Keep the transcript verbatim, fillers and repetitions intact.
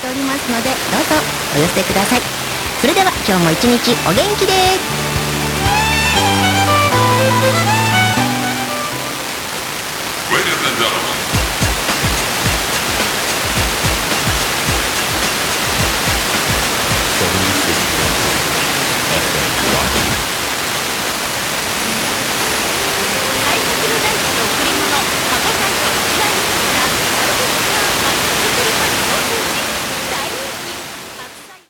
おりますので、どうぞお寄せください。それでは今日も一日お元気で